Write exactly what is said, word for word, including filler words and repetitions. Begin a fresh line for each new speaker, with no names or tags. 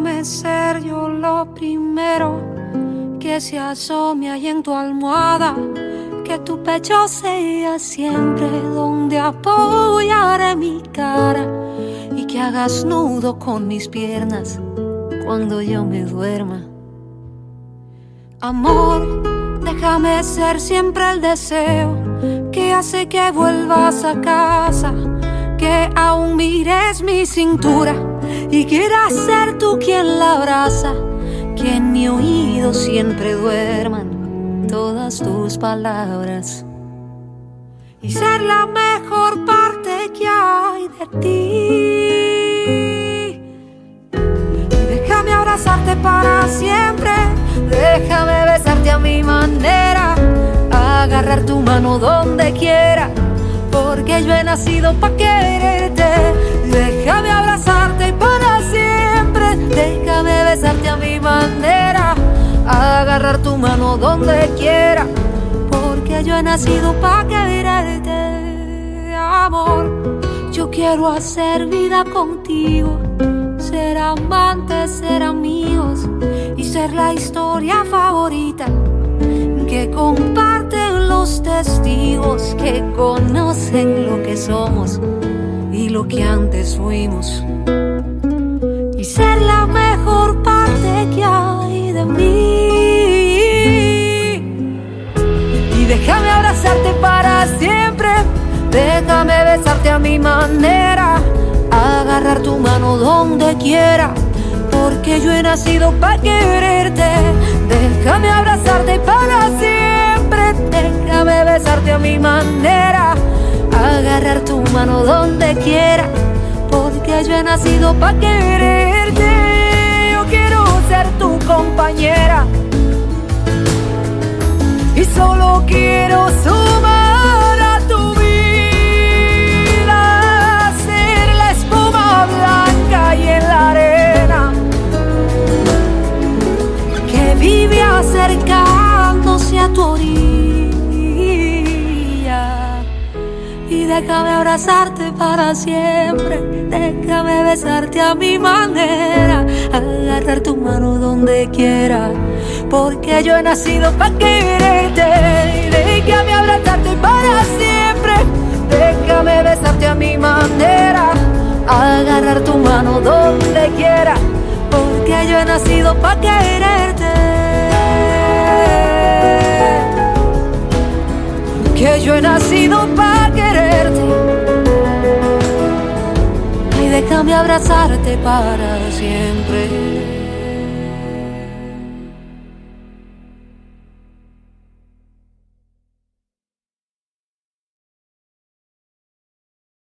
déjame ser yo lo primero que se asome ahí en tu almohada. Que tu pecho sea siempre donde apoyaré mi cara. Y que hagas nudo con mis piernas cuando yo me duerma. Amor, déjame ser siempre el deseo que hace que vuelvas a casa. Que aún mires mi cintura y quieras ser tú quien la abraza. Que en mi oído siempre duerman todas tus palabras. Y ser la mejor parte que hay de ti. Y déjame abrazarte para siempre. Déjame besarte a mi manera. Agarrar tu mano donde quiera. Porque yo he nacido pa' quererte. Déjame abrazarte para siempre. Déjame besarte a mi manera. Agarrar tu mano donde quiera. Porque yo he nacido pa' quererte. Amor, yo quiero hacer vida contigo. Ser amantes, ser amigos. Y ser la historia favorita que comparten los testigos que conocen lo que somos y lo que antes fuimos. Y ser la mejor parte que hay de mí. Y déjame abrazarte para siempre. Déjame besarte a mi manera. Agarrar tu mano donde quiera. Porque yo he nacido para quererte. Déjame abrazarte para siempre. Déjame besarte a mi manera. Agarrar tu mano donde quiera. Porque yo he nacido para quererte. Yo quiero ser tu compañera. Y solo quiero sumar a tu vida. Ser la espuma blanca y en la arena que vive acercándose a tu orilla. Y déjame abrazarte para siempre. Déjame besarte a mi manera. Agarrar tu mano donde quiera. Porque yo he nacido para quererte. Y déjame abrazarte para siempre. Déjame besarte a mi manera. Agarrar tu mano donde quiera. Porque yo he nacido para quererte. Que yo he nacido para quererte. Ay, déjame abrazarte para siempre.